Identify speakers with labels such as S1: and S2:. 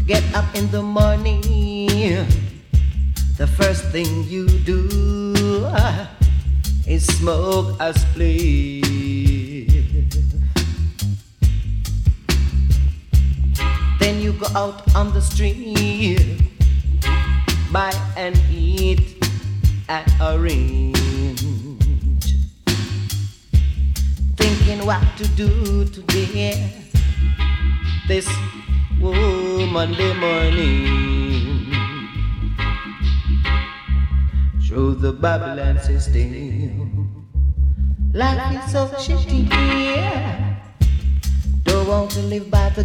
S1: Get up in the morning, the first thing you do is smoke a spliff. Then you go out on the street, buy and eat and arrange, thinking what to do today, this Monday morning. Through the Babylon system, life is so shitty here. Don't want to live by the